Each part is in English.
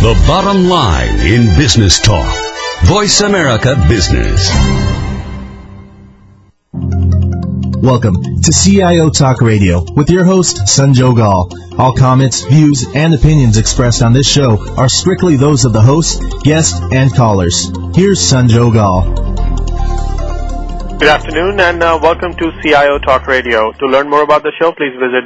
The bottom line in business talk. Voice America Business. Welcome to CIO Talk Radio with your host, Sanjog Gall. All comments, views, and opinions expressed on this show are strictly those of the host, guest, and callers. Here's Sanjog Gall. Good afternoon and welcome to CIO Talk Radio. To learn more about the show, please visit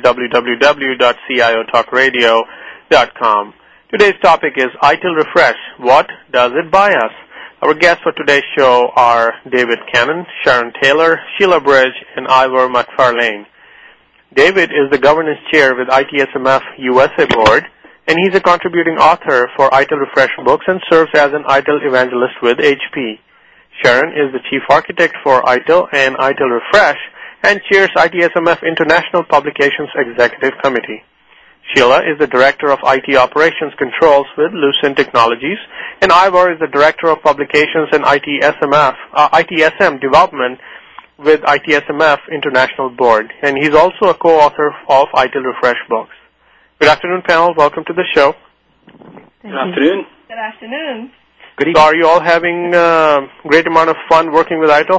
www.ciotalkradio.com. Today's topic is ITIL Refresh. What does it buy us? Our guests for today's show are David Cannon, Sharon Taylor, Sheila Bridge, and Ivor McFarlane. David is the governance chair with ITSMF USA Board, and he's a contributing author for ITIL Refresh books and serves as an ITIL evangelist with HP. Sharon is the chief architect for ITIL and ITIL Refresh and chairs ITSMF International Publications Executive Committee. Sheila is the Director of IT Operations Controls with Lucent Technologies, and Ivor is the Director of Publications and ITSM Development with ITSMF International Board, and he's also a co-author of ITIL Refresh books. Good afternoon, panel. Welcome to the show. Good afternoon. Good afternoon. Good evening. So are you all having a great amount of fun working with ITIL?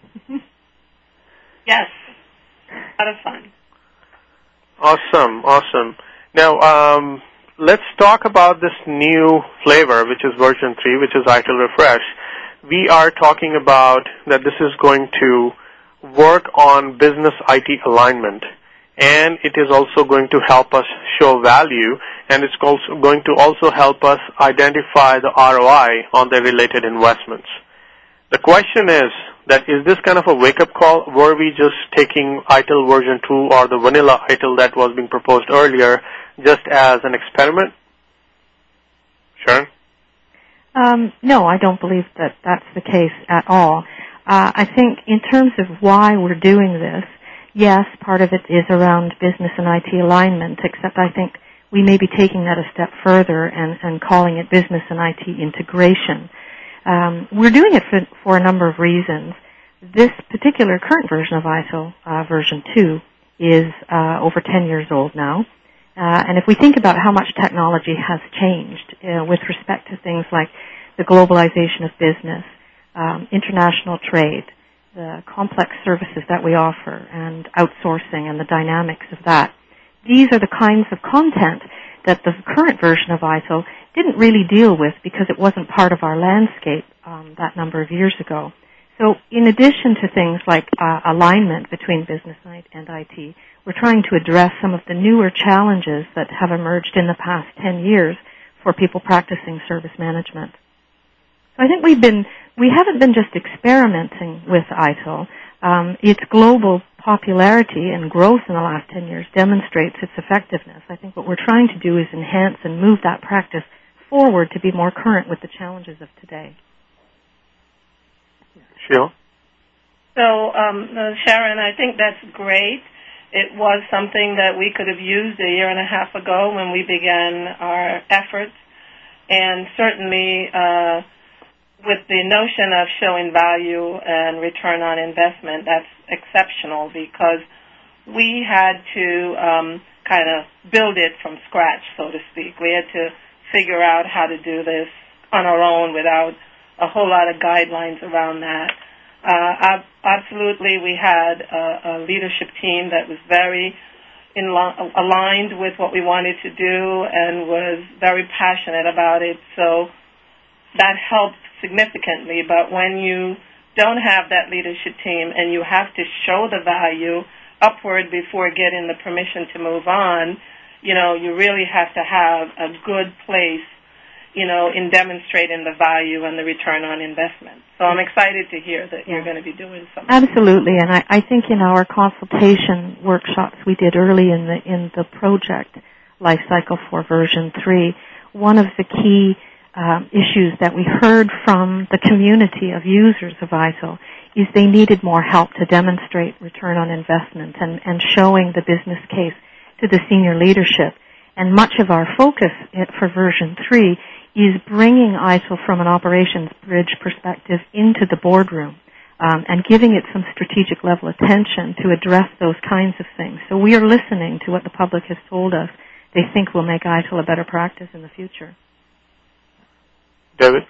Yes. A lot of fun. Awesome. Now, let's talk about this new flavor, which is version 3, which is ITIL Refresh. We are talking about that this is going to work on business IT alignment, and it is also going to help us show value, and it's also going to also help us identify the ROI on the related investments. The question is this kind of a wake-up call? Were we just taking ITIL version 2 or the vanilla ITIL that was being proposed earlier just as an experiment? Sharon? No, I don't believe that that's the case at all. I think in terms of why we're doing this, yes, part of it is around business and IT alignment, except I think we may be taking that a step further and calling it business and IT integration. We're doing it for a number of reasons. This particular current version of ITIL, version 2, is over 10 years old now. And if we think about how much technology has changed with respect to things like the globalization of business, international trade, the complex services that we offer, and outsourcing and the dynamics of that, these are the kinds of content that the current version of ITIL didn't really deal with because it wasn't part of our landscape that number of years ago. So in addition to things like alignment between business and IT, we're trying to address some of the newer challenges that have emerged in the past 10 years for people practicing service management. So I think we haven't been just experimenting with ITIL. Its global popularity and growth in the last 10 years demonstrates its effectiveness. I think what we're trying to do is enhance and move that practice forward to be more current with the challenges of today. Sheila? So, Sharon, I think that's great. It was something that we could have used a year and a half ago when we began our efforts, and certainly with the notion of showing value and return on investment, that's exceptional because we had to kind of build it from scratch, so to speak. We had to figure out how to do this on our own without a whole lot of guidelines around that. Absolutely, we had a leadership team that was very aligned with what we wanted to do and was very passionate about it, so that helped significantly. But when you don't have that leadership team and you have to show the value upward before getting the permission to move on, you really have to have a good place, in demonstrating the value and the return on investment. So I'm excited to hear that you're going to be doing something. Absolutely, and I think in our consultation workshops we did early in the project life cycle for version 3, one of the key issues that we heard from the community of users of ITIL is they needed more help to demonstrate return on investment and showing the business case to the senior leadership. And much of our focus for version 3 is bringing ITIL from an operations bridge perspective into the boardroom and giving it some strategic level attention to address those kinds of things. So we are listening to what the public has told us they think will make ITIL a better practice in the future. David?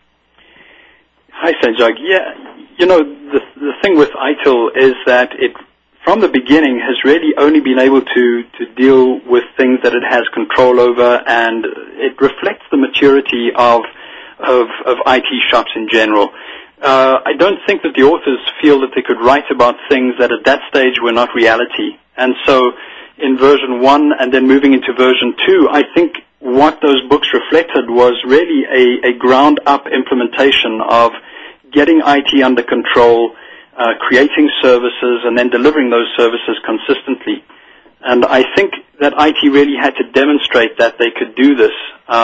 Hi, Sanjog. Yeah, the thing with ITIL is that it, from the beginning, has really only been able to deal with things that it has control over, and it reflects the maturity of IT shops in general. I don't think that the authors feel that they could write about things that at that stage were not reality. And so in version 1 and then moving into version 2, I think what those books reflected was really a ground-up implementation of getting IT under control, creating services, and then delivering those services consistently. And I think that IT really had to demonstrate that they could do this.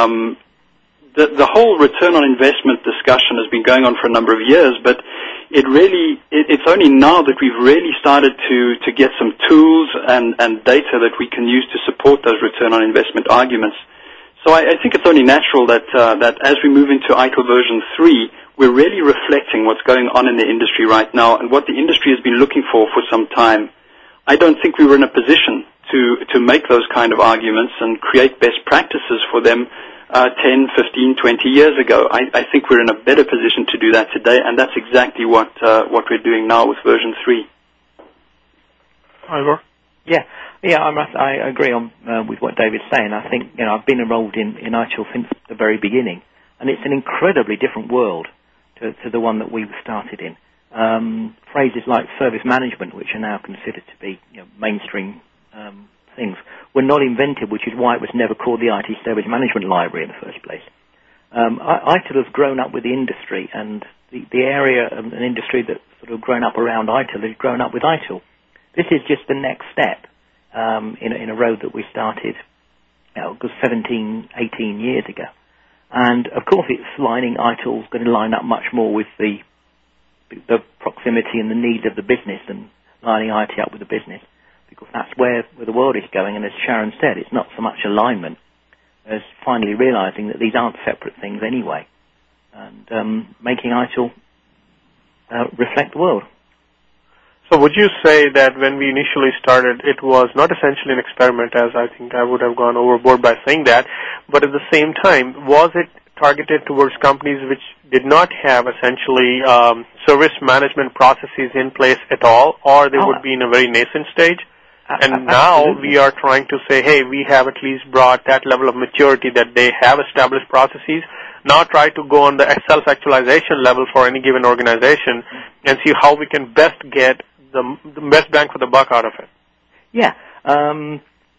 The whole return on investment discussion has been going on for a number of years, but it's only now that we've really started to get some tools and data that we can use to support those return on investment arguments. So I think it's only natural that as we move into ITIL version 3, we're really reflecting what's going on in the industry right now and what the industry has been looking for some time. I don't think we were in a position to make those kind of arguments and create best practices for them 10, 15, 20 years ago. I think we're in a better position to do that today, and that's exactly what we're doing now with version 3. Ivor? Yeah, I agree with what David's saying. I think I've been enrolled in ITIL since the very beginning, and it's an incredibly different world to the one that we started in. Phrases like service management, which are now considered to be mainstream things, were not invented, which is why it was never called the IT Service Management Library in the first place. ITIL has grown up with the industry, and the area of an industry that's sort of grown up around ITIL has grown up with ITIL. This is just the next step in a road that we started 17, 18 years ago. And, of course, it's ITIL's going to line up much more with the proximity and the needs of the business and lining IT up with the business, because that's where the world is going. And as Sharon said, it's not so much alignment as finally realizing that these aren't separate things anyway, and making ITIL reflect the world. So would you say that when we initially started, it was not essentially an experiment, as I think I would have gone overboard by saying that, but at the same time, was it targeted towards companies which did not have essentially service management processes in place at all, or they would be in a very nascent stage? And now we are trying to say, hey, we have at least brought that level of maturity that they have established processes. Now try to go on the self-actualization level for any given organization and see how we can best get the best bang for the buck out of it. Yeah. When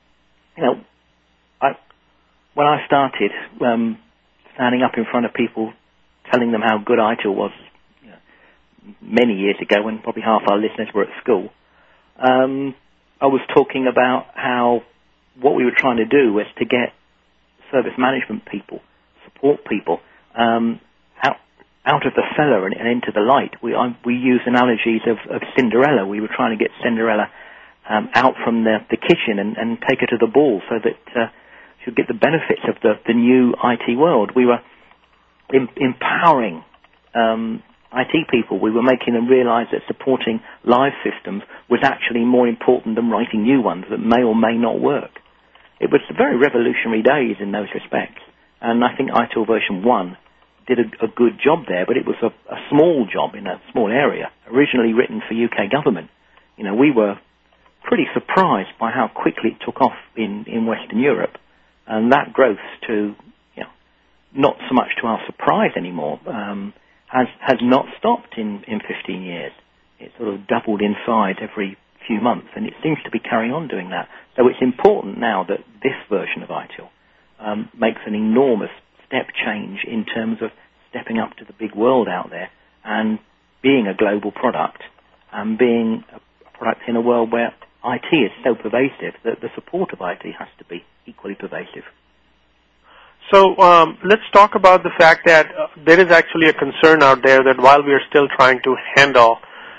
I started standing up in front of people, telling them how good ITIL was, many years ago when probably half our listeners were at school, I was talking about how what we were trying to do was to get service management people, support people, out of the cellar and into the light. We use analogies of Cinderella. We were trying to get Cinderella out from the kitchen and take her to the ball so that she would get the benefits of the new IT world. We were empowering IT people. We were making them realize that supporting live systems was actually more important than writing new ones that may or may not work. It was very revolutionary days in those respects, and I think ITIL version 1 did a good job there, but it was a small job in a small area, originally written for UK government. We were pretty surprised by how quickly it took off in Western Europe, and that growth to, not so much to our surprise anymore, has not stopped in 15 years. It sort of doubled in size every few months, and it seems to be carrying on doing that. So it's important now that this version of ITIL makes an enormous step change in terms of stepping up to the big world out there and being a global product and being a product in a world where IT is so pervasive that the support of IT has to be equally pervasive. So let's talk about the fact that there is actually a concern out there that while we are still trying to handle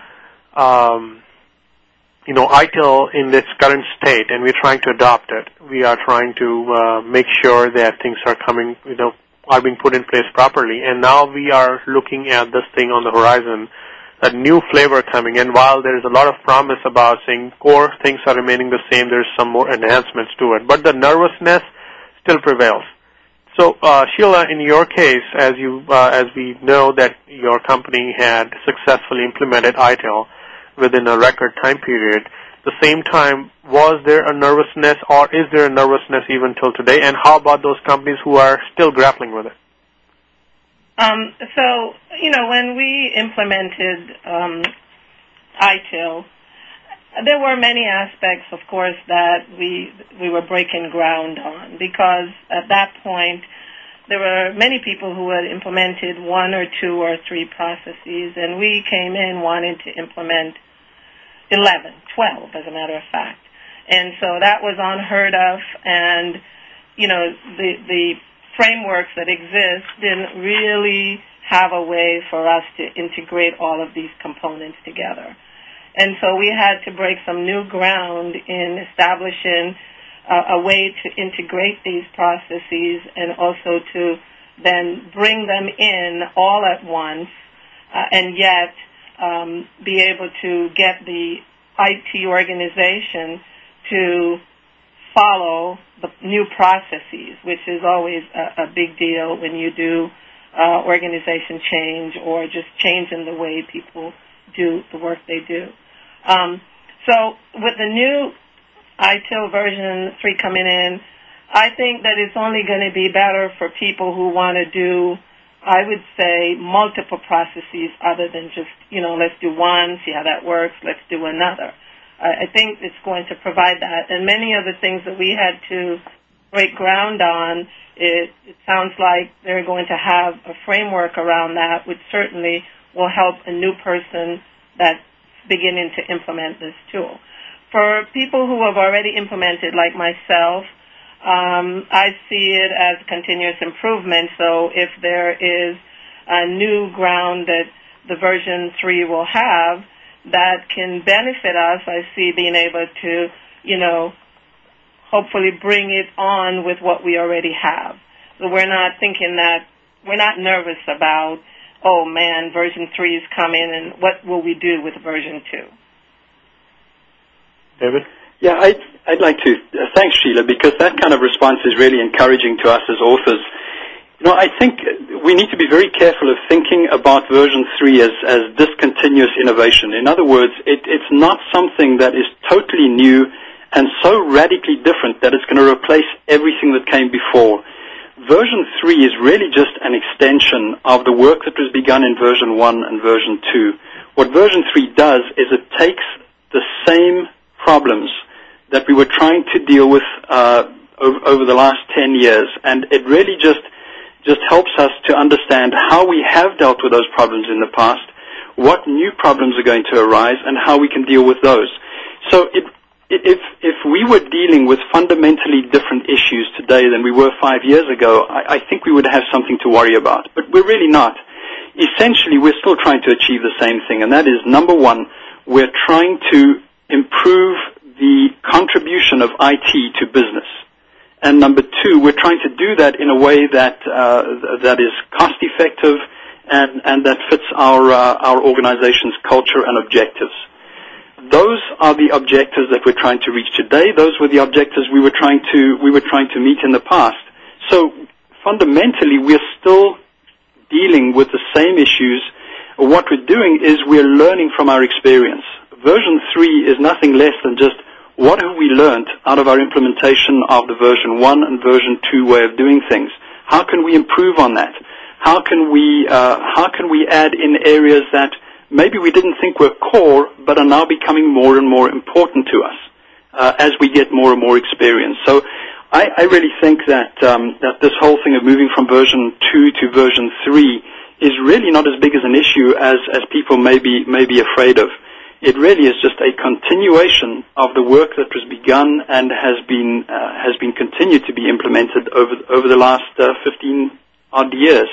ITIL in its current state, and we're trying to adopt it, we are trying to make sure that things are coming, are being put in place properly. And now we are looking at this thing on the horizon, a new flavor coming. And while there is a lot of promise about saying core things are remaining the same, there's some more enhancements to it. But the nervousness still prevails. So, Sheila, in your case, as we know that your company had successfully implemented ITIL within a record time period, at the same time, was there a nervousness, or is there a nervousness even till today? And how about those companies who are still grappling with it? So, when we implemented ITIL, there were many aspects, of course, that we were breaking ground on, because at that point there were many people who had implemented 1 or 2 or 3 processes, and we came in wanting to implement 11, 12, as a matter of fact. And so that was unheard of, and the frameworks that exist didn't really have a way for us to integrate all of these components together. And so we had to break some new ground in establishing a way to integrate these processes and also to then bring them in all at once and yet be able to get the IT organization to follow the new processes, which is always a big deal when you do organization change or just change in the way people do the work they do. So with the new ITIL version 3 coming in, I think that it's only going to be better for people who want to do, I would say, multiple processes other than just, let's do one, see how that works, let's do another. I think it's going to provide that. And many of the things that we had to break ground on, it sounds like they're going to have a framework around that, which certainly will help a new person that's beginning to implement this tool. For people who have already implemented, like myself, I see it as continuous improvement. So if there is a new ground that the version 3 will have that can benefit us, I see being able to, hopefully bring it on with what we already have. So we're not thinking that, we're not nervous about, oh man, version 3 is coming, and what will we do with version 2? David? Yeah, I'd like to. Thanks, Sheila, because that kind of response is really encouraging to us as authors. I think we need to be very careful of thinking about version 3 as discontinuous innovation. In other words, it's not something that is totally new and so radically different that it's going to replace everything that came before. Version 3 is really just an extension of the work that was begun in version 1 and version 2. What version 3 does is it takes the same problems that we were trying to deal with over the last 10 years, and it really just helps us to understand how we have dealt with those problems in the past, what new problems are going to arise, and how we can deal with those. So if we were dealing with fundamentally different issues today than we were 5 years ago, I think we would have something to worry about. But we're really not. Essentially, we're still trying to achieve the same thing, and that is, number one, we're trying to improve the contribution of IT to business. And number two, we're trying to do that in a way that that is cost-effective and that fits our organization's culture and objectives. Those are the objectives that we're trying to reach today. Those were the objectives we were trying to meet in the past. So fundamentally, we're still dealing with the same issues. What we're doing is we're learning from our experience. Version 3 is nothing less than just what have we learned out of our implementation of the version 1 and version 2 way of doing things. How can we improve on that? How can we add in areas that maybe we didn't think were core, but are now becoming more and more important to us as we get more and more experience. So I really think that this whole thing of moving from version 2 to version 3 is really not as big as an issue as people may be afraid of. It really is just a continuation of the work that was begun and has been continued to be implemented over the last 15 odd years.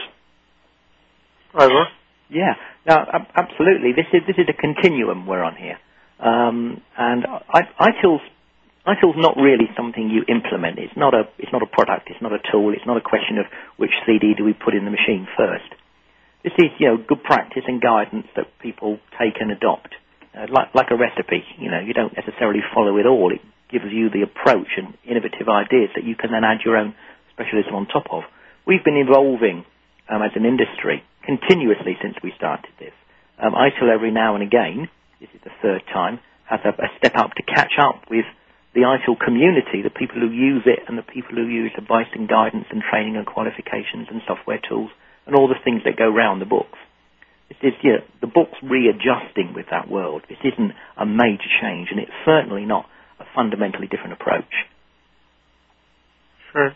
Ivor? Yeah, no, absolutely. This is a continuum we're on here, and ITIL's not really something you implement. It's not a product. It's not a tool. It's not a question of which CD do we put in the machine first. This is good practice and guidance that people take and adopt, like a recipe. You don't necessarily follow it all. It gives you the approach and innovative ideas that you can then add your own specialism on top of. we've been evolving as an industry continuously since we started this. ITIL every now and again, this is the third time, has a step up to catch up with the ITIL community, the people who use it and the people who use advice and guidance and training and qualifications and software tools and all the things that go round the books. This is, the book's readjusting with that world. This isn't a major change, and it's certainly not a fundamentally different approach. Sure.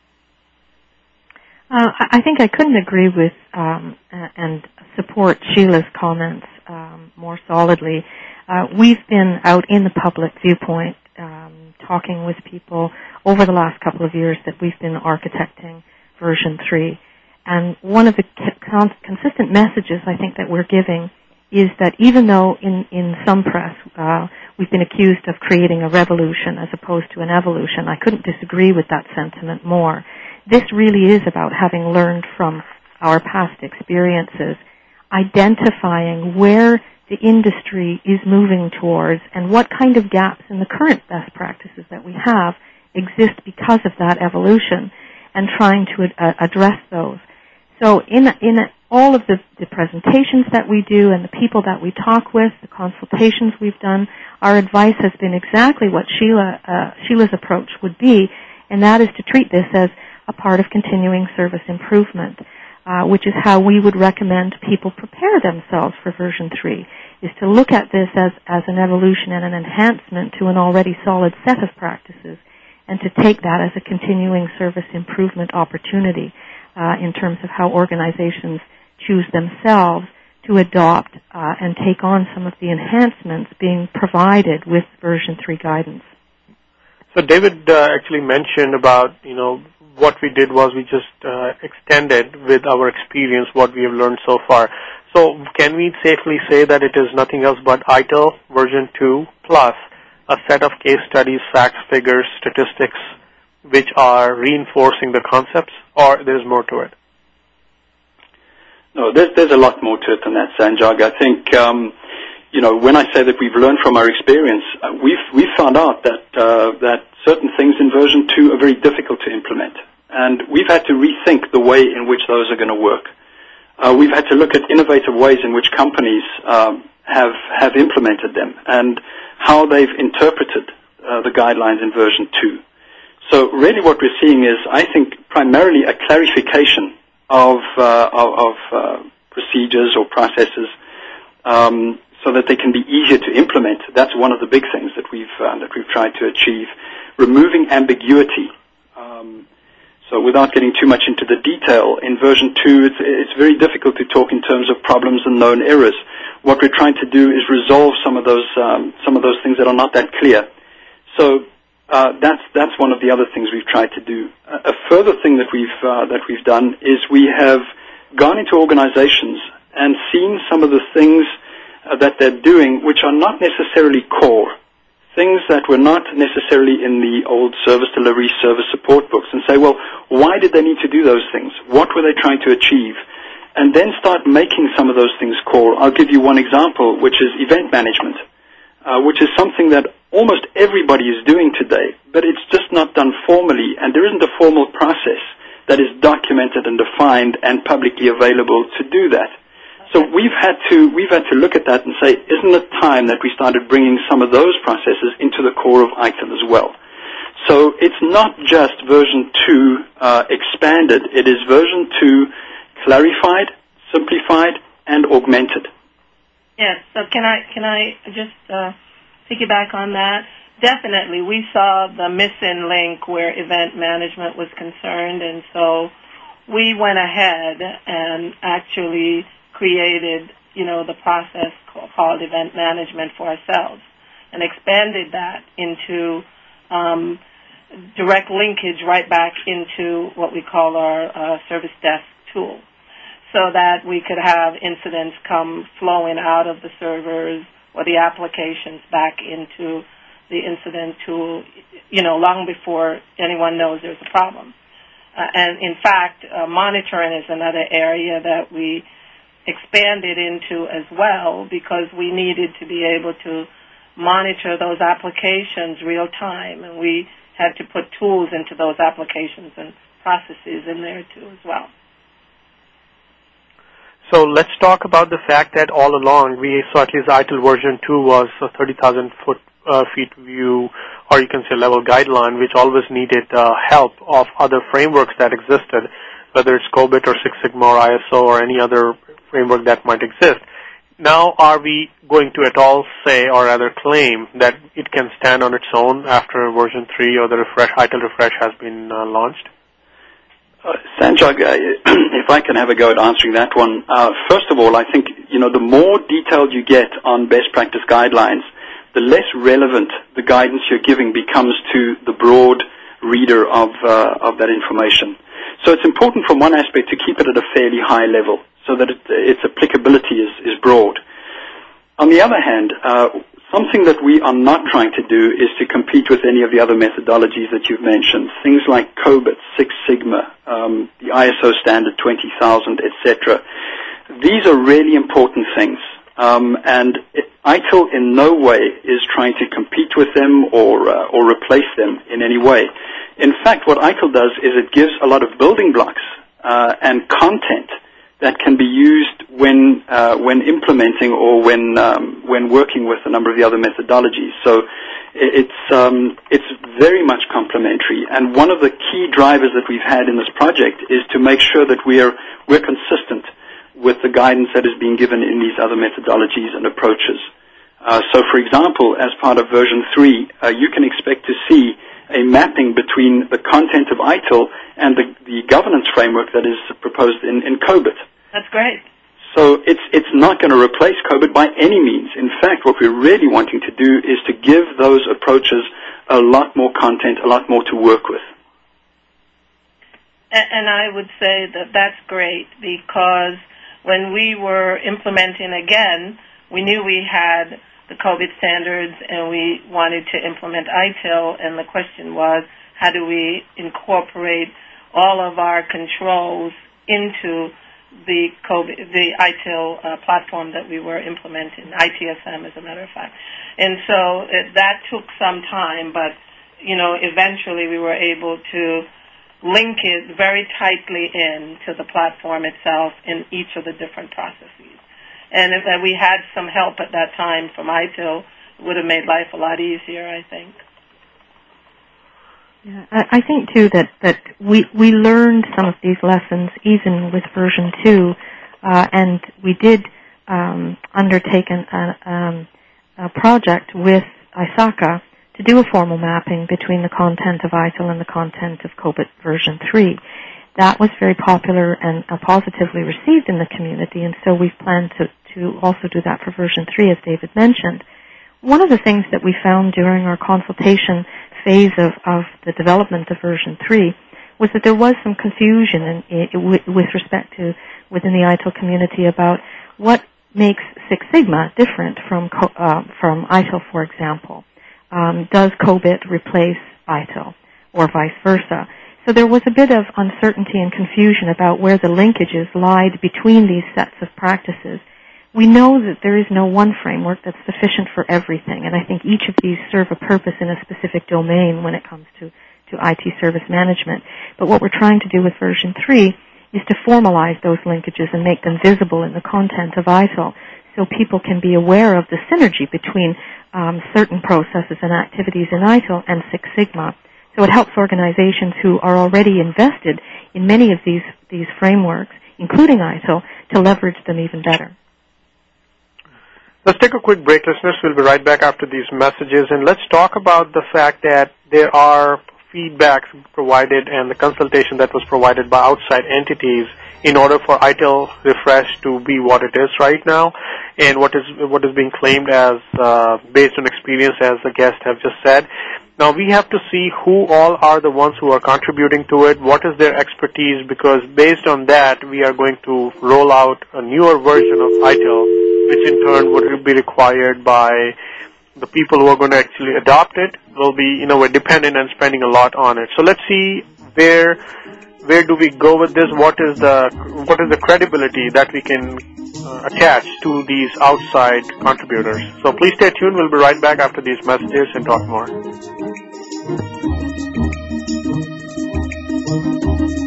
I think I couldn't agree with and support Sheila's comments more solidly. We've been out in the public viewpoint talking with people over the last couple of years that we've been architecting version 3. And one of the consistent messages I think that we're giving is that even though in some press we've been accused of creating a revolution as opposed to an evolution, I couldn't disagree with that sentiment more. This really is about having learned from our past experiences, identifying where the industry is moving towards and what kind of gaps in the current best practices that we have exist because of that evolution, and trying to address those. So in all of the presentations that we do and the people that we talk with, the consultations we've done, our advice has been exactly what Sheila's approach would be, and that is to treat this as a part of continuing service improvement, which is how we would recommend people prepare themselves for version 3, is to look at this as an evolution and an enhancement to an already solid set of practices, and to take that as a continuing service improvement opportunity in terms of how organizations choose themselves to adopt and take on some of the enhancements being provided with version 3 guidance. So David actually mentioned about, what we did was we just extended with our experience what we have learned so far. So can we safely say that it is nothing else but ITIL version 2 plus a set of case studies, facts, figures, statistics, which are reinforcing the concepts, or there's more to it? No, there's a lot more to it than that, Sanjog. I think, when I say that we've learned from our experience, we've found out that certain things in version 2 are very difficult to implement, and we've had to rethink the way in which those are going to work. We've had to look at innovative ways in which companies have implemented them and how they've interpreted the guidelines in version 2. So really what we're seeing is, I think, primarily a clarification of procedures or processes so that they can be easier to implement. That's one of the big things that we've tried to achieve. Removing ambiguity. So without getting too much into the detail, in version 2 it's very difficult to talk in terms of problems and known errors. What we're trying to do is resolve some of those things that are not that clear. So that's one of the other things we've tried to do. A further thing that we've done is we have gone into organizations and seen some of the things that they're doing which are not necessarily core, things that were not necessarily in the old service delivery, service support books, and say, well, why did they need to do those things? What were they trying to achieve? And then start making some of those things core. I'll give you one example, which is event management, which is something that almost everybody is doing today, but it's just not done formally, and there isn't a formal process that is documented and defined and publicly available to do that. So we've had to look at that and say, isn't it time that we started bringing some of those processes into the core of ITIL as well? So it's not just version 2 expanded; it is version 2 clarified, simplified, and augmented. Yes. So can I just piggyback on that? Definitely, we saw the missing link where event management was concerned, and so we went ahead and actually created, the process called event management for ourselves, and expanded that into direct linkage right back into what we call our service desk tool, so that we could have incidents come flowing out of the servers or the applications back into the incident tool, long before anyone knows there's a problem. And in fact, monitoring is another area that we expanded into as well, because we needed to be able to monitor those applications real time, and we had to put tools into those applications and processes in there too as well. So let's talk about the fact that all along we saw at least ITIL version 2 was a 30,000 feet view, or you can say level guideline, which always needed help of other frameworks that existed, whether it's COBIT or Six Sigma or ISO or any other framework that might exist. Now, are we going to at all say, or rather claim, that it can stand on its own after version 3 or the ITIL refresh has been launched? Sanjog, if I can have a go at answering that one. First of all, I think, the more detailed you get on best practice guidelines, the less relevant the guidance you're giving becomes to the broad reader of that information. So it's important from one aspect to keep it at a fairly high level so that its applicability is broad. On the other hand, something that we are not trying to do is to compete with any of the other methodologies that you've mentioned, things like COBIT, Six Sigma, the ISO standard 20,000, etc. These are really important things, and ITIL in no way is trying to compete with them or replace them in any way. In fact, what ITIL does is it gives a lot of building blocks and content that can be used when implementing or when working with a number of the other methodologies. So it's very much complementary. And one of the key drivers that we've had in this project is to make sure that we're consistent with the guidance that is being given in these other methodologies and approaches. So, for example, as part of version 3, you can expect to see a mapping between the content of ITIL and the governance framework that is proposed in COBIT. That's great. So it's not going to replace COBIT by any means. In fact, what we're really wanting to do is to give those approaches a lot more content, a lot more to work with. And I would say that that's great, because when we were implementing again, we knew we had the COBIT standards and we wanted to implement ITIL, and the question was, how do we incorporate all of our controls into the ITIL platform that we were implementing, ITSM as a matter of fact. And so that took some time, but, eventually we were able to link it very tightly into the platform itself in each of the different processes. And if we had some help at that time from ITIL, it would have made life a lot easier, I think. Yeah, I think, too, that we learned some of these lessons even with version 2, and we did undertake a project with ISACA to do a formal mapping between the content of ITIL and the content of COBIT version 3. That was very popular and positively received in the community, and so we've planned to also do that for version 3, as David mentioned. One of the things that we found during our consultation phase of the development of version 3 was that there was some confusion with respect to within the ITIL community about what makes Six Sigma different from ITIL, for example. Does COBIT replace ITIL, or vice versa? So there was a bit of uncertainty and confusion about where the linkages lied between these sets of practices. We know that there is no one framework that's sufficient for everything, and I think each of these serve a purpose in a specific domain when it comes to IT service management. But what we're trying to do with version 3 is to formalize those linkages and make them visible in the content of ITIL so people can be aware of the synergy between certain processes and activities in ITIL and Six Sigma. So it helps organizations who are already invested in many of these frameworks, including ITIL, to leverage them even better. Let's take a quick break, listeners. We'll be right back after these messages, and let's talk about the fact that there are feedbacks provided and the consultation that was provided by outside entities in order for ITIL refresh to be what it is right now, and what is being claimed as based on experience, as the guests have just said. Now, we have to see who all are the ones who are contributing to it, what is their expertise, because based on that, we are going to roll out a newer version of ITIL, which in turn would be required by the people who are going to actually adopt it, will be, in a way, dependent and spending a lot on it. So let's see where do we go with this? What is the credibility that we can attach to these outside contributors? So please stay tuned. We'll be right back after these messages and talk more.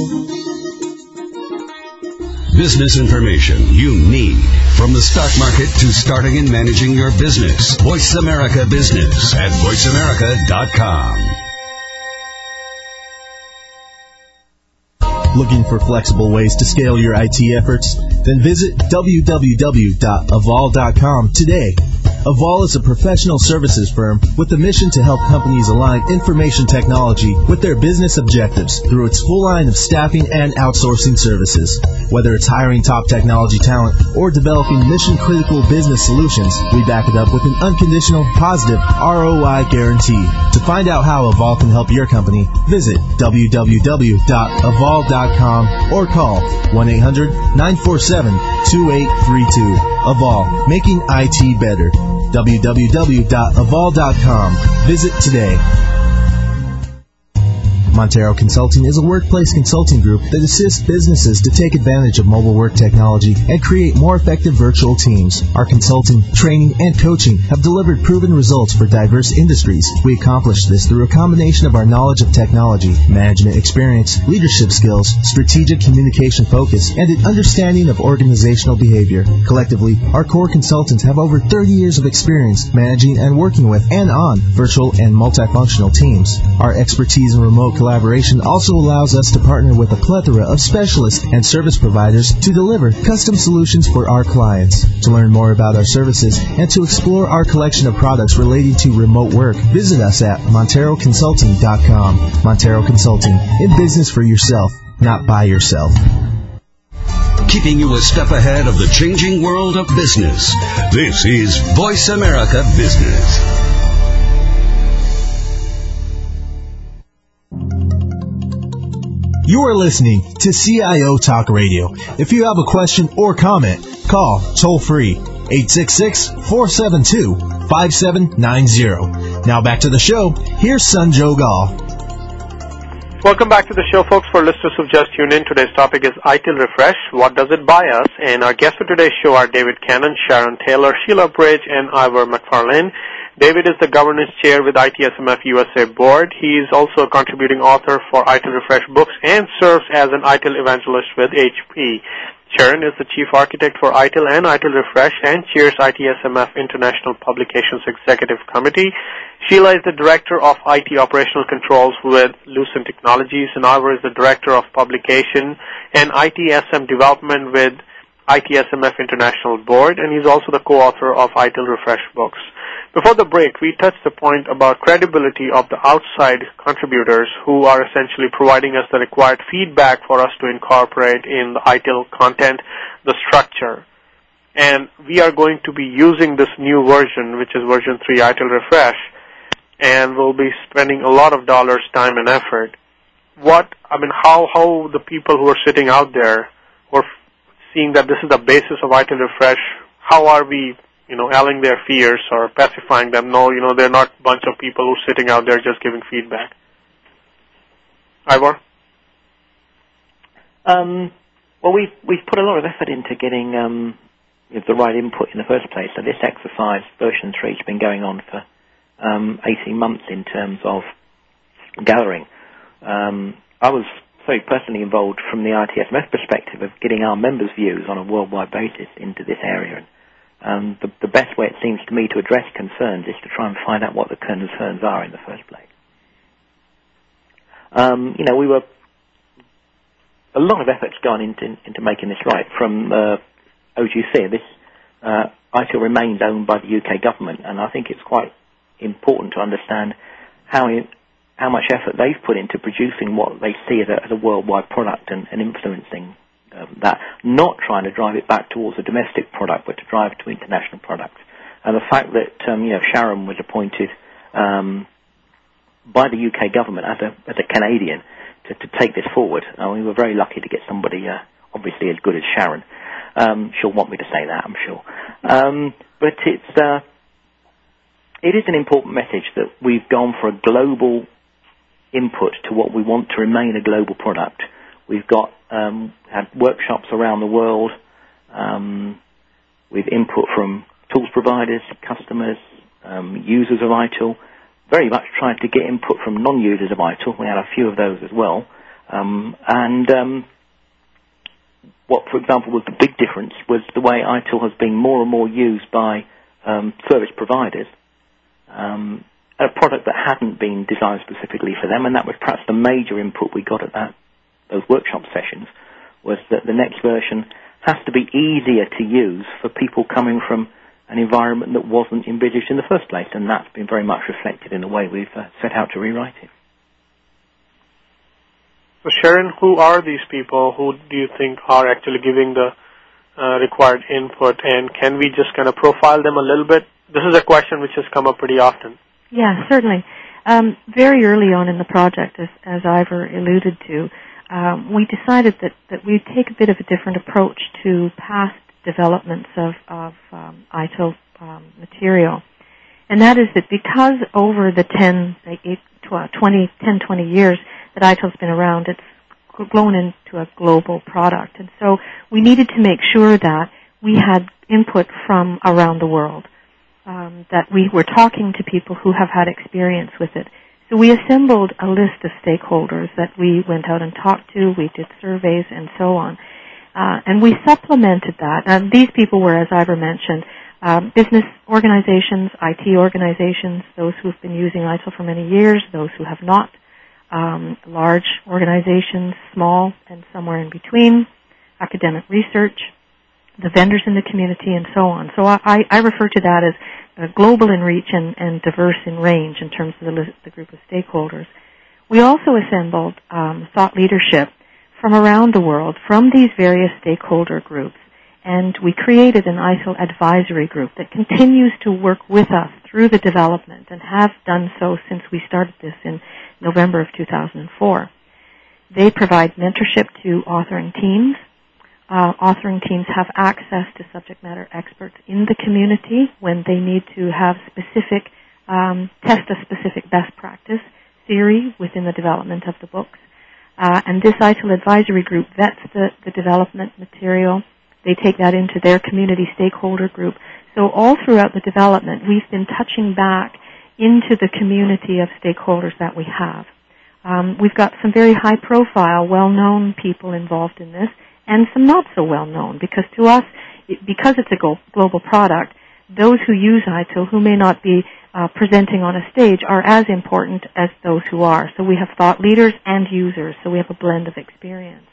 Business information you need. From the stock market to starting and managing your business. Voice America Business at voiceamerica.com. Looking for flexible ways to scale your IT efforts? Then visit www.avol.com today. Avol is a professional services firm with the mission to help companies align information technology with their business objectives through its full line of staffing and outsourcing services. Whether it's hiring top technology talent or developing mission-critical business solutions, we back it up with an unconditional, positive ROI guarantee. To find out how Avol can help your company, visit www.avol.com or call 1-800-947-2832. Avol, making IT better. www.avol.com. Visit today. Montero Consulting is a workplace consulting group that assists businesses to take advantage of mobile work technology and create more effective virtual teams. Our consulting, training, and coaching have delivered proven results for diverse industries. We accomplish this through a combination of our knowledge of technology, management experience, leadership skills, strategic communication focus, and an understanding of organizational behavior. Collectively, our core consultants have over 30 years of experience managing and working with and on virtual and multifunctional teams. Our expertise in remote collaboration also allows us to partner with a plethora of specialists and service providers to deliver custom solutions for our clients. To learn more about our services and to explore our collection of products relating to remote work, visit us at MonteroConsulting.com. Montero Consulting, in business for yourself, not by yourself. Keeping you a step ahead of the changing world of business. This is Voice America Business. You are listening to CIO Talk Radio. If you have a question or comment, call toll-free 866-472-5790. Now back to the show. Here's Sanjog Aul. Welcome back to the show, folks. For listeners who've just tuned in, today's topic is ITIL Refresh. What does it buy us? And our guests for today's show are David Cannon, Sharon Taylor, Sheila Bridge, and Ivor McFarlane. David is the governance chair with ITSMF USA Board. He is also a contributing author for ITIL Refresh books and serves as an ITIL evangelist with HP. Sharon is the chief architect for ITIL and ITIL Refresh and chairs ITSMF International Publications Executive Committee. Sheila is the director of IT operational controls with Lucent Technologies, and Ivor is the director of publication and ITSM development with ITSMF International Board, and he's also the co-author of ITIL Refresh books. Before the break, we touched the point about credibility of the outside contributors who are essentially providing us the required feedback for us to incorporate in the ITIL content, the structure. And we are going to be using this new version, which is version 3 ITIL Refresh, and we'll be spending a lot of dollars, time, and effort. How the people who are sitting out there who are seeing that this is the basis of ITIL Refresh, how are we allaying their fears or pacifying them? No, they're not a bunch of people who are sitting out there just giving feedback. Ivor? Well, we've put a lot of effort into getting the right input in the first place. So this exercise, version 3, has been going on for 18 months in terms of gathering. I was very personally involved from the ITSMF perspective of getting our members' views on a worldwide basis into this area. The best way, it seems to me, to address concerns is to try and find out what the concerns are in the first place. We were a lot of efforts gone into making this right. From OGC, this ITIL remains owned by the UK government, and I think it's quite important to understand how much effort they've put into producing what they see as a worldwide product and influencing that, not trying to drive it back towards a domestic product, but to drive it to international products. And the fact that Sharon was appointed by the UK government as a Canadian to take this forward, we were very lucky to get somebody obviously as good as Sharon. She'll want me to say that, I'm sure. But it is an important message that we've gone for a global input to what we want to remain a global product. We've got had workshops around the world with input from tools providers, customers, users of ITIL, very much trying to get input from non-users of ITIL. We had a few of those as well. What, for example, was the big difference was the way ITIL has been more and more used by service providers. A product that hadn't been designed specifically for them, and that was perhaps the major input we got at those workshop sessions, was that the next version has to be easier to use for people coming from an environment that wasn't envisaged in the first place, and that's been very much reflected in the way we've set out to rewrite it. So Sharon, who are these people? Who do you think are actually giving the required input, and can we just kind of profile them a little bit? This is a question which has come up pretty often. Yeah, certainly. Very early on in the project, as Ivor alluded to, we decided that we'd take a bit of a different approach to past developments of ITIL material. And that is that because over the 20 years that ITIL's been around, it's grown into a global product. And so we needed to make sure that we had input from around the world, that we were talking to people who have had experience with it. So we assembled a list of stakeholders that we went out and talked to. We did surveys and so on. And we supplemented that. These people were, as Ivor mentioned, business organizations, IT organizations, those who have been using ITIL for many years, those who have not, large organizations, small and somewhere in between, academic research, the vendors in the community, and so on. So I refer to that as global in reach and diverse in range in terms of the group of stakeholders. We also assembled thought leadership from around the world, from these various stakeholder groups, and we created an ITIL advisory group that continues to work with us through the development and have done so since we started this in November of 2004. They provide mentorship to authoring teams. Authoring teams have access to subject matter experts in the community when they need to have specific, test a specific best practice theory within the development of the books. And this ITIL advisory group vets the development material. They take that into their community stakeholder group. So all throughout the development, we've been touching back into the community of stakeholders that we have. We've got some very high-profile, well-known people involved in this, and some not so well-known, because to us, because it's a global product, those who use ITIL, who may not be presenting on a stage, are as important as those who are. So we have thought leaders and users, so we have a blend of experience.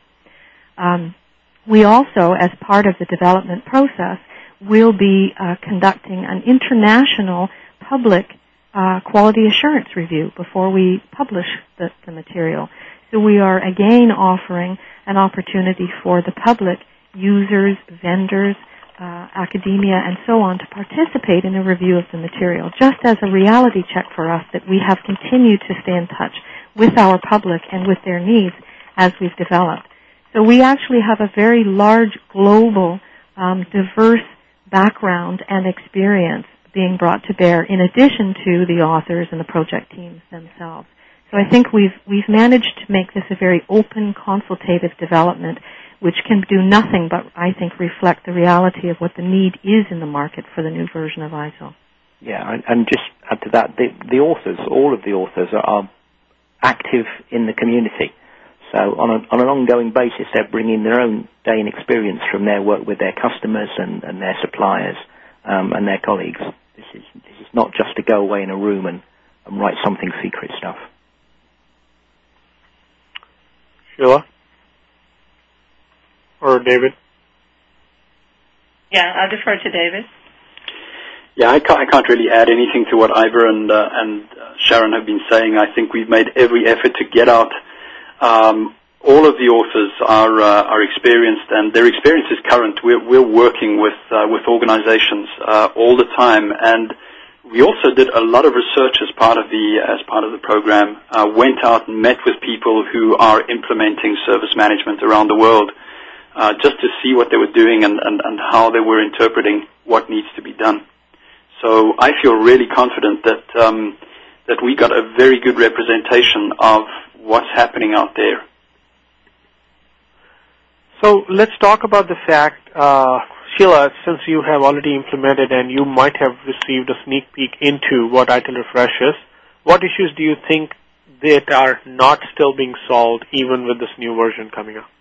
We also, as part of the development process, will be conducting an international public quality assurance review before we publish the material. So we are again offering an opportunity for the public, users, vendors, academia, and so on, to participate in a review of the material, just as a reality check for us that we have continued to stay in touch with our public and with their needs as we've developed. So we actually have a very large, global, diverse background and experience being brought to bear in addition to the authors and the project teams themselves. So I think we've managed to make this a very open, consultative development, which can do nothing but, I think, reflect the reality of what the need is in the market for the new version of ITIL. Yeah, and just add to that, the authors, all of the authors are active in the community. So on an ongoing basis, they're bringing their own day in experience from their work with their customers and their suppliers and their colleagues. This is not just to go away in a room and write something secret stuff. Sheila? Or David? Yeah, I'll defer to David. Yeah, I can't really add anything to what Ivor and Sharon have been saying. I think we've made every effort to get out. All of the authors are experienced, and their experience is current. We're working with organizations all the time, and we also did a lot of research as part of the program. Went out and met with people who are implementing service management around the world, just to see what they were doing and how they were interpreting what needs to be done. So I feel really confident that we got a very good representation of what's happening out there. So let's talk about the fact, Sheila, since you have already implemented and you might have received a sneak peek into what ITIL Refresh is, what issues do you think that are not still being solved even with this new version coming up?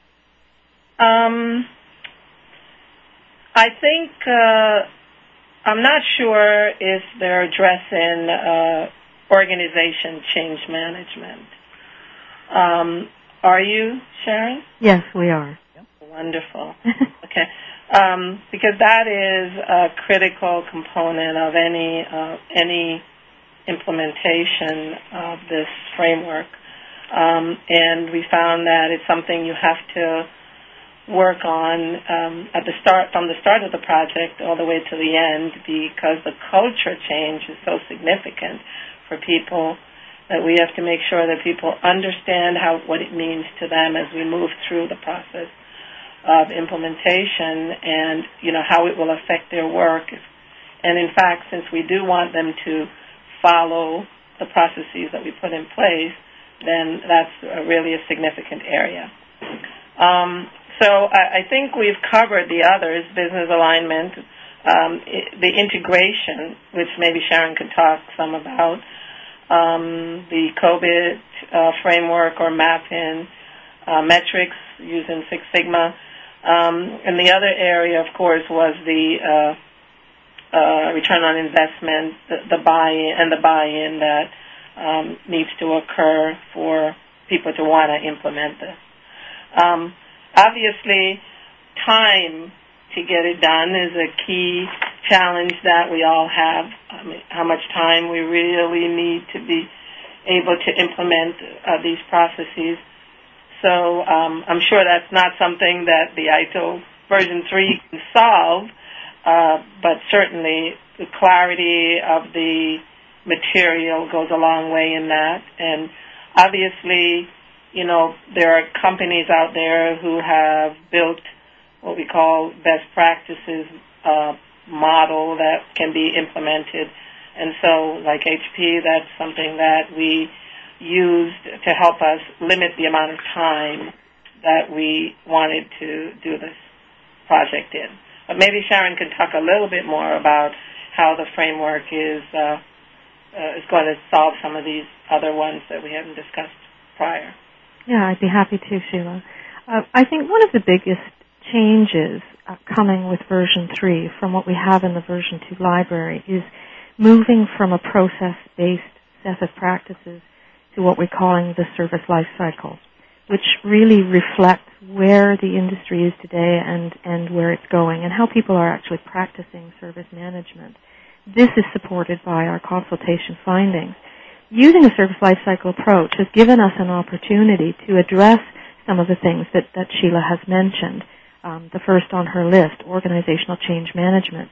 I think I'm not sure if they're addressing organization change management. Are you, Sharon? Yes, we are. Wonderful. Okay. Because that is a critical component of any implementation of this framework. And we found that it's something you have to work on from the start of the project all the way to the end, because the culture change is so significant for people that we have to make sure that people understand what it means to them as we move through the process of implementation, and how it will affect their work. And in fact, since we do want them to follow the processes that we put in place, then that's really a significant area. So I think we've covered the others: business alignment, the integration, which maybe Sharon could talk some about, the COVID framework or mapping, metrics using Six Sigma. And the other area, of course, was the return on investment, the buy-in that needs to occur for people to want to implement this. Obviously, time to get it done is a key challenge that we all have. How much time we really need to be able to implement these processes. So I'm sure that's not something that the ITIL version 3 can solve, but certainly the clarity of the material goes a long way in that. And obviously, there are companies out there who have built what we call best practices model that can be implemented. And so, like HP, that's something that we used to help us limit the amount of time that we wanted to do this project in. But maybe Sharon can talk a little bit more about how the framework is going to solve some of these other ones that we haven't discussed prior. Yeah, I'd be happy to, Sheila. I think one of the biggest changes coming with version 3 from what we have in the version 2 library is moving from a process-based set of practices to what we're calling the service life cycle, which really reflects where the industry is today and where it's going and how people are actually practicing service management. This is supported by our consultation findings. Using a service life cycle approach has given us an opportunity to address some of the things that Sheila has mentioned. The first on her list, organizational change management.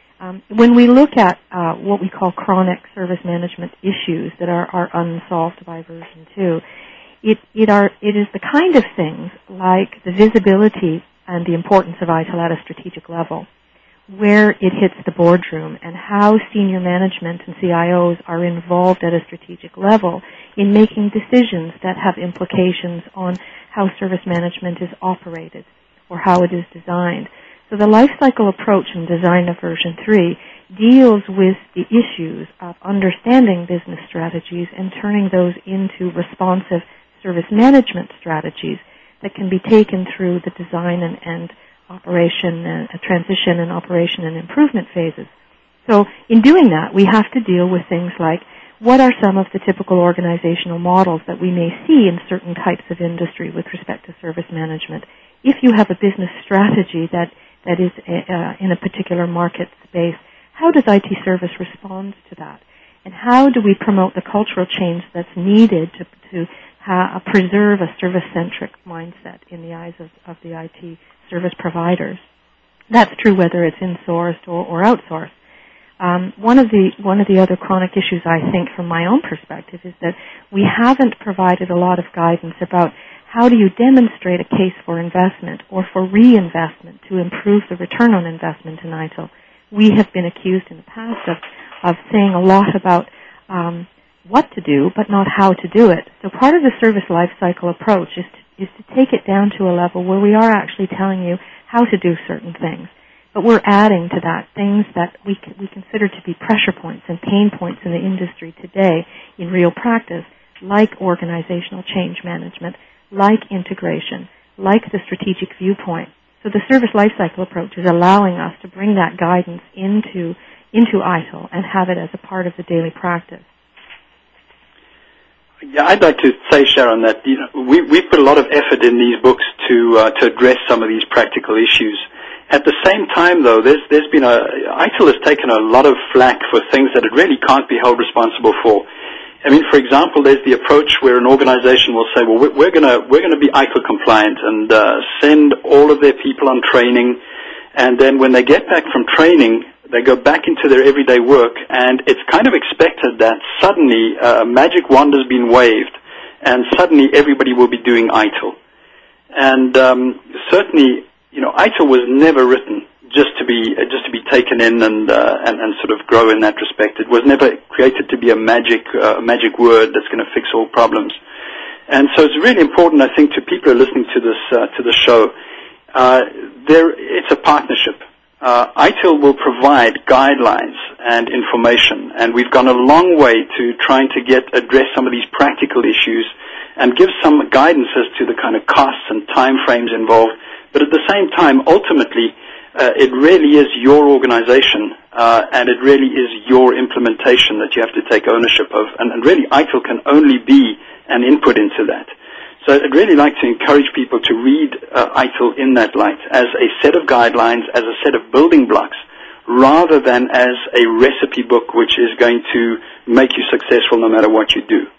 When we look at what we call chronic service management issues that are unsolved by version 2, it is the kind of things like the visibility and the importance of ITIL at a strategic level, where it hits the boardroom and how senior management and CIOs are involved at a strategic level in making decisions that have implications on how service management is operated or how it is designed. So the life cycle approach and design of version 3 deals with the issues of understanding business strategies and turning those into responsive service management strategies that can be taken through the design and operation, transition and operation and improvement phases. So in doing that, we have to deal with things like what are some of the typical organizational models that we may see in certain types of industry with respect to service management. If you have a business strategy that is in a particular market space, how does IT service respond to that? And how do we promote the cultural change that's needed to preserve a service-centric mindset in the eyes of the IT service providers? That's true whether it's insourced or outsourced. One of the other chronic issues, I think, from my own perspective, is that we haven't provided a lot of guidance about how do you demonstrate a case for investment or for reinvestment to improve the return on investment in ITIL. We have been accused in the past of saying a lot about what to do, but not how to do it. So part of the service life cycle approach is to take it down to a level where we are actually telling you how to do certain things. But we're adding to that things that we consider to be pressure points and pain points in the industry today in real practice like organizational change management, like integration, like the strategic viewpoint. So the service lifecycle approach is allowing us to bring that guidance into ITIL and have it as a part of the daily practice. Yeah, I'd like to say, Sharon, that we put a lot of effort in these books to address some of these practical issues. At the same time, though, there's been ITIL has taken a lot of flack for things that it really can't be held responsible for. I mean, for example, there's the approach where an organization will say, well, we're going to be ITIL compliant and send all of their people on training, and then when they get back from training, they go back into their everyday work, and it's kind of expected that suddenly a magic wand has been waved, and suddenly everybody will be doing ITIL. And certainly, ITIL was never written just to be taken in and sort of grow in that respect. It was never created to be a magic word that's going to fix all problems. And so it's really important, I think, to people who are listening to the show. It's a partnership. ITIL will provide guidelines and information, and we've gone a long way to trying to address some of these practical issues and give some guidance as to the kind of costs and time frames involved. But at the same time, ultimately, it really is your organization, and it really is your implementation that you have to take ownership of, and really ITIL can only be an input into that. So I'd really like to encourage people to read ITIL in that light, as a set of guidelines, as a set of building blocks, rather than as a recipe book which is going to make you successful no matter what you do.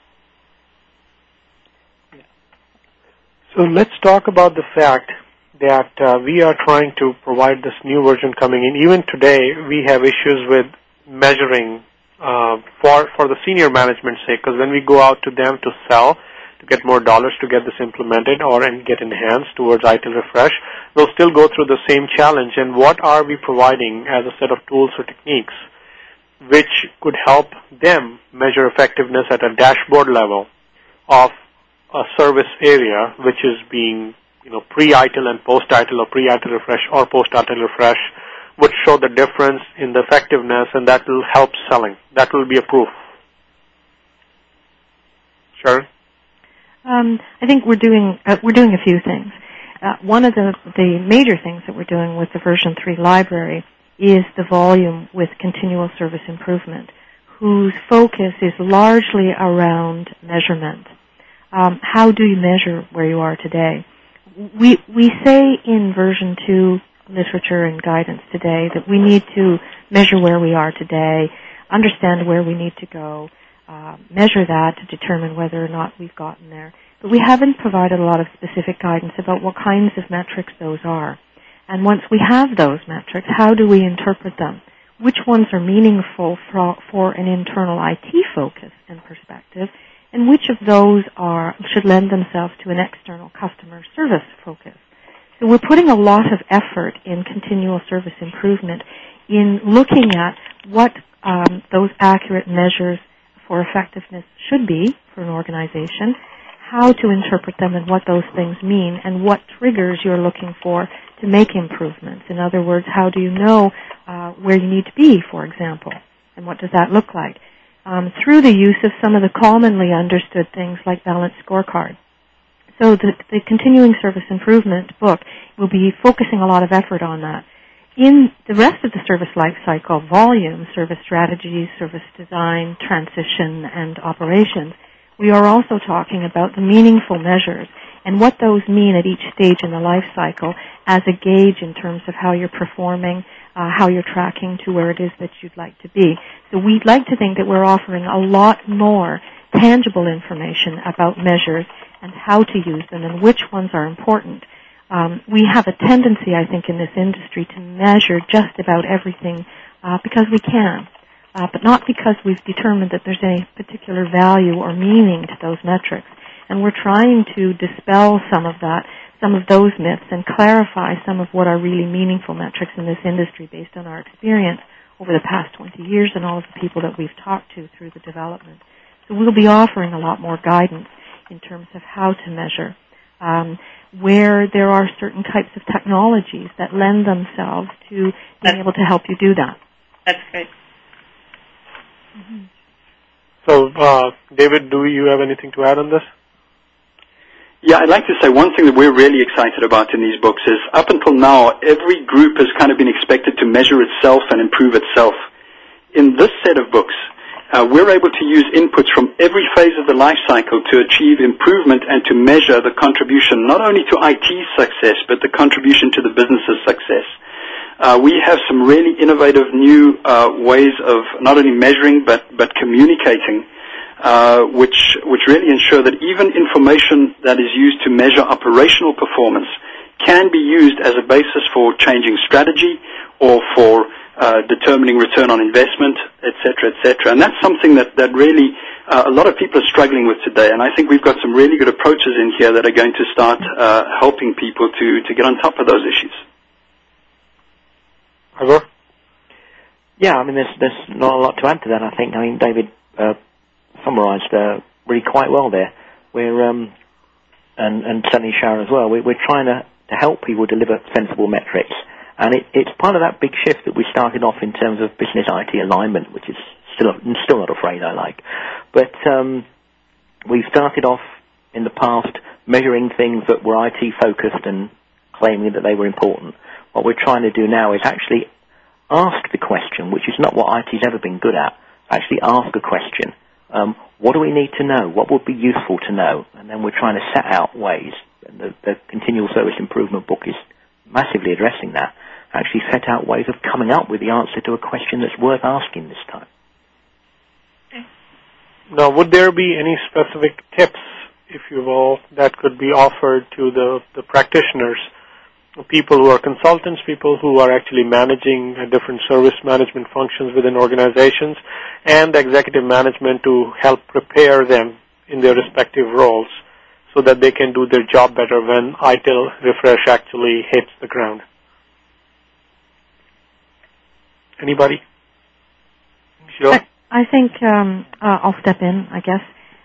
So let's talk about the fact that we are trying to provide this new version coming in. Even today, we have issues with measuring for the senior management's sake, because when we go out to them to sell, to get more dollars to get this implemented and get enhanced towards ITIL Refresh, we'll still go through the same challenge. And what are we providing as a set of tools or techniques which could help them measure effectiveness at a dashboard level of a service area which is being pre-ITIL and post-ITIL, or pre-ITIL Refresh or post-ITIL Refresh, would show the difference in the effectiveness, and that will help selling. That will be a proof. Sharon? I think we're doing a few things. One of the major things that we're doing with the version 3 library is the volume with continual service improvement, whose focus is largely around measurement. How do you measure where you are today? We say in version 2 literature and guidance today that we need to measure where we are today, understand where we need to go, measure that to determine whether or not we've gotten there. But we haven't provided a lot of specific guidance about what kinds of metrics those are. And once we have those metrics, how do we interpret them? Which ones are meaningful for an internal IT focus and perspective, and which of those should lend themselves to an external customer service focus? So we're putting a lot of effort in continual service improvement in looking at what those accurate measures for effectiveness should be for an organization, how to interpret them and what those things mean, and what triggers you're looking for to make improvements. In other words, how do you know where you need to be, for example, and what does that look like? Through the use of some of the commonly understood things like balanced scorecard. So the Continuing Service Improvement book will be focusing a lot of effort on that. In the rest of the service life cycle volume, service strategies, service design, transition, and operations, we are also talking about the meaningful measures and what those mean at each stage in the life cycle as a gauge in terms of how you're performing, how you're tracking to where it is that you'd like to be. So we'd like to think that we're offering a lot more tangible information about measures and how to use them and which ones are important. We have a tendency, I think, in this industry to measure just about everything because we can, but not because we've determined that there's any particular value or meaning to those metrics. And we're trying to dispel some of those myths and clarify some of what are really meaningful metrics in this industry based on our experience over the past 20 years and all of the people that we've talked to through the development. So we'll be offering a lot more guidance in terms of how to measure, where there are certain types of technologies that lend themselves to being able to help you do that. That's great. Mm-hmm. So, David, do you have anything to add on this? Yeah, I'd like to say one thing that we're really excited about in these books is up until now, every group has kind of been expected to measure itself and improve itself. In this set of books, we're able to use inputs from every phase of the life cycle to achieve improvement and to measure the contribution not only to IT's success, but the contribution to the business's success. We have some really innovative new ways of not only measuring but communicating, which really ensure that even information that is used to measure operational performance can be used as a basis for changing strategy or for determining return on investment, et cetera, and that's something that really a lot of people are struggling with today, and I think we've got some really good approaches in here that are going to start helping people to get on top of those issues. Ivor? Yeah, I mean, there's not a lot to add to that, I think. I mean, David summarized really quite well there. We're, and certainly Sharon as well, we're trying to help people deliver sensible metrics. And it's part of that big shift that we started off in terms of business IT alignment, which is still not a phrase I like. But we started off in the past measuring things that were IT-focused and claiming that they were important. What we're trying to do now is actually ask the question, which is not what IT's ever been good at, actually ask a question. What do we need to know? What would be useful to know? And then we're trying to set out ways. And the Continual Service Improvement book is massively addressing that. Actually set out ways of coming up with the answer to a question that's worth asking this time. Now, would there be any specific tips, if you will, that could be offered to the practitioners, people who are consultants, people who are actually managing different service management functions within organizations, and executive management to help prepare them in their respective roles so that they can do their job better when ITIL refresh actually hits the ground? Anybody? Sure. I think I'll step in, I guess.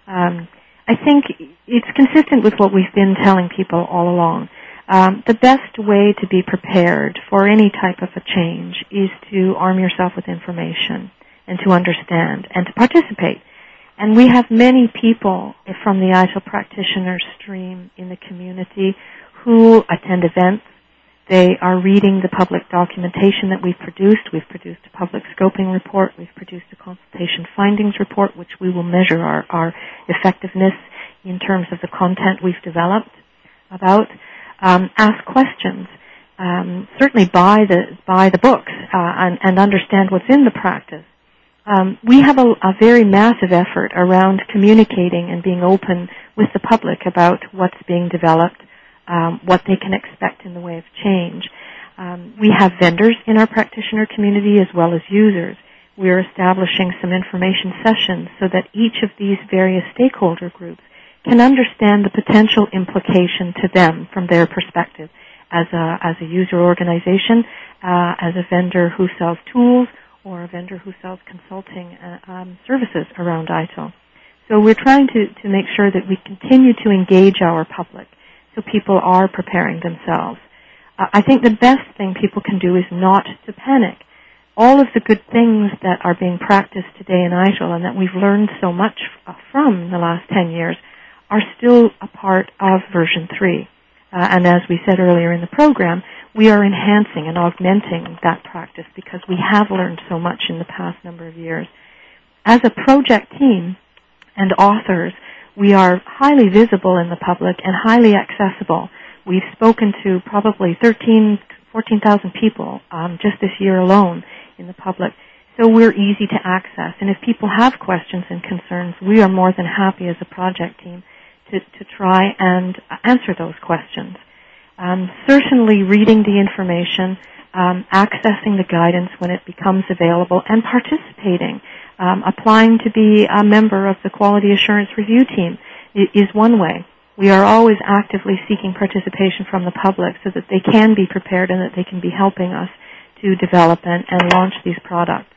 I think it's consistent with what we've been telling people all along. The best way to be prepared for any type of a change is to arm yourself with information and to understand and to participate. And we have many people from the ITIL practitioner stream in the community who attend events. They are reading the public documentation that we've produced. We've produced a public scoping report. We've produced a consultation findings report, which we will measure our effectiveness in terms of the content we've developed about. Ask questions. Certainly buy the books and understand what's in the practice. We have a very massive effort around communicating and being open with the public about what's being developed, what they can expect in the way of change. We have vendors in our practitioner community as well as users. We're establishing some information sessions so that each of these various stakeholder groups can understand the potential implication to them from their perspective as a user organization, as a vendor who sells tools, or a vendor who sells consulting services around ITIL. So we're trying to make sure that we continue to engage our public so people are preparing themselves. I think the best thing people can do is not to panic. All of the good things that are being practiced today in ITIL and that we've learned so much from the last 10 years are still a part of version 3. And as we said earlier in the program, we are enhancing and augmenting that practice because we have learned so much in the past number of years. As a project team and authors, we are highly visible in the public and highly accessible. We've spoken to probably 14,000 people just this year alone in the public. So we're easy to access. And if people have questions and concerns, we are more than happy as a project team to try and answer those questions. Certainly reading the information, accessing the guidance when it becomes available, and participating. Applying to be a member of the Quality Assurance Review Team is one way. We are always actively seeking participation from the public so that they can be prepared and that they can be helping us to develop and launch these products.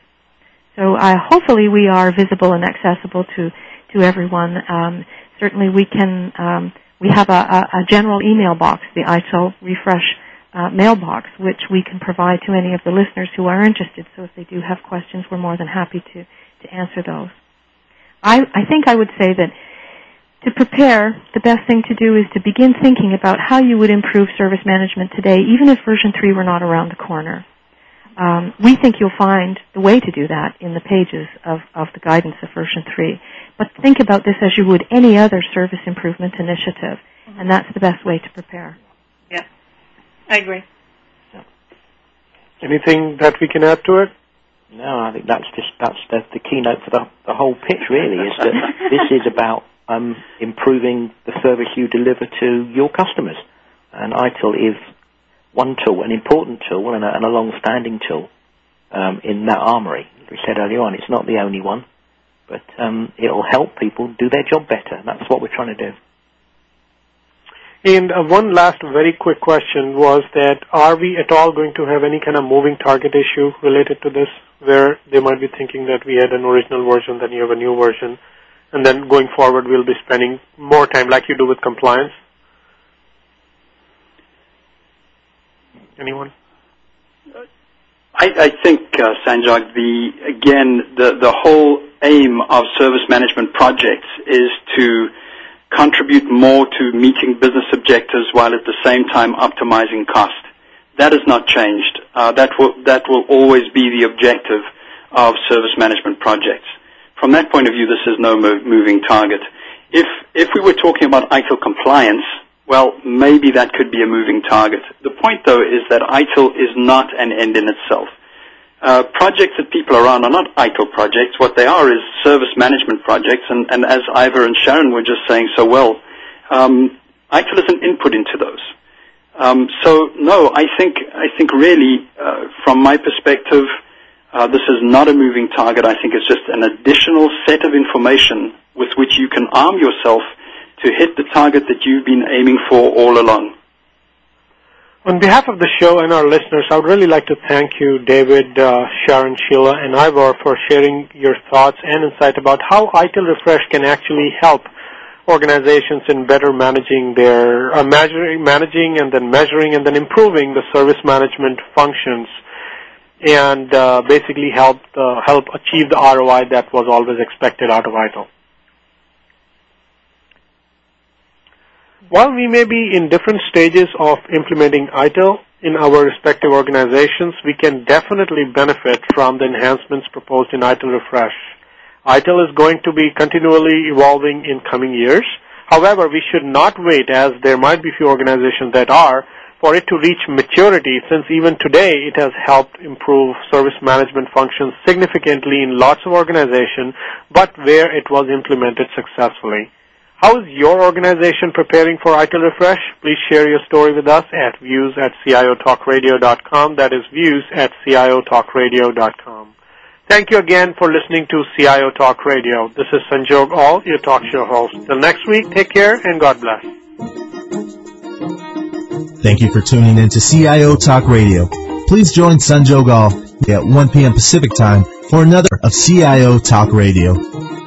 So hopefully we are visible and accessible to everyone. Certainly we can, we have a general email box, the ITIL Refresh mailbox, which we can provide to any of the listeners who are interested. So if they do have questions, we're more than happy to answer those. I think I would say that to prepare, the best thing to do is to begin thinking about how you would improve service management today, even if version 3 were not around the corner. We think you'll find the way to do that in the pages of the guidance of version 3. But think about this as you would any other service improvement initiative, and that's the best way to prepare. Yeah, I agree. Anything that we can add to it? No, I think that's the keynote for the whole pitch, really, is that this is about improving the service you deliver to your customers. And ITIL is one tool, an important tool, and a long-standing tool in that armory. As we said earlier on, it's not the only one, but it'll help people do their job better. That's what we're trying to do. And one last very quick question was that are we at all going to have any kind of moving target issue related to this, where they might be thinking that we had an original version, then you have a new version, and then going forward we'll be spending more time like you do with compliance? Anyone? I think, Sanjog, the whole aim of service management projects is to contribute more to meeting business objectives while at the same time optimizing cost. That has not changed. That will always be the objective of service management projects. From that point of view, this is no moving target. If we were talking about ITIL compliance, well, maybe that could be a moving target. The point, though, is that ITIL is not an end in itself. Projects that people are on are not ITIL projects. What they are is service management projects, and as Ivor and Sharon were just saying so well, ITIL is an input into those. So, no, I think really, from my perspective, this is not a moving target. I think it's just an additional set of information with which you can arm yourself to hit the target that you've been aiming for all along. On behalf of the show and our listeners, I would really like to thank you, David, Sharon, Sheila, and Ivor, for sharing your thoughts and insight about how ITIL Refresh can actually help organizations in better managing their managing and then measuring and then improving the service management functions, and basically help achieve the ROI that was always expected out of ITIL. While we may be in different stages of implementing ITIL in our respective organizations, we can definitely benefit from the enhancements proposed in ITIL Refresh. ITIL is going to be continually evolving in coming years. However, we should not wait, as there might be few organizations that are, for it to reach maturity, since even today it has helped improve service management functions significantly in lots of organizations, but where it was implemented successfully. How is your organization preparing for ITIL Refresh? Please share your story with us at views@ciotalkradio.com. That is views@ciotalkradio.com. Thank you again for listening to CIO Talk Radio. This is Sanjog Aul, your talk show host. Till next week, take care and God bless. Thank you for tuning in to CIO Talk Radio. Please join Sanjog Aul at 1 p.m. Pacific Time for another of CIO Talk Radio.